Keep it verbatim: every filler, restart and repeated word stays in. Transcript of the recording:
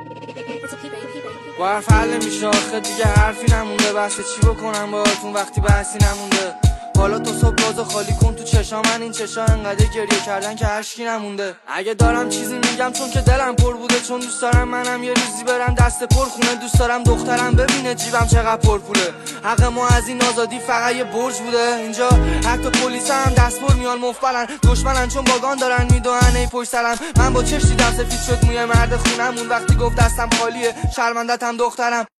با حرف حل نمیشه آخه دیگه حرفی نمونده. بحث چی بکنم باهاتون وقتی بحثی نمونده. حالا تو صبح رازو خالی کن تو چشام من، این چشا انقدر گریه کردن که اشکی نمونده. اگه دارم چیزی میگم چون که دلم پر بوده، چون دوست دارم منم یه روزی برم دست پر خونه. دوست دارم دخترم ببینه جیبم چقدر پر پوله. حق ما از این آزادی فقط یه برج بوده. اینجا حتی پلیسا هم دست پر میان مفبرن، دشمنن چون باگان دارن میدوئن ای پشت سرم. من با چش دیدم سفید شد موی مرد خونمون وقتی گفت دستم خالیه، شرمندتم دخترم.